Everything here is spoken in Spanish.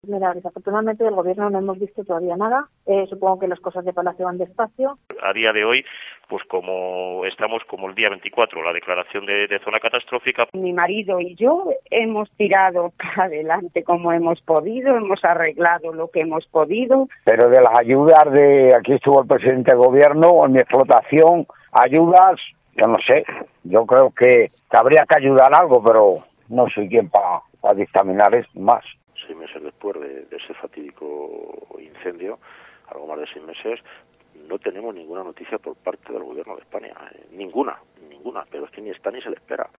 Mira, desafortunadamente del gobierno no hemos visto todavía nada. Supongo que las cosas de Palacio van despacio. A día de hoy, pues como estamos como el día 24, la declaración de zona catastrófica. Mi marido y yo hemos tirado para adelante como hemos podido, hemos arreglado lo que hemos podido. Pero de las ayudas aquí estuvo el presidente del gobierno, en mi explotación, ayudas, yo no sé, yo creo que habría que ayudar algo, pero no soy quien para dictaminar más. 6 meses después de ese fatídico incendio, algo más de 6 meses, no tenemos ninguna noticia por parte del gobierno de España, ninguna, pero es que ni está ni se le espera.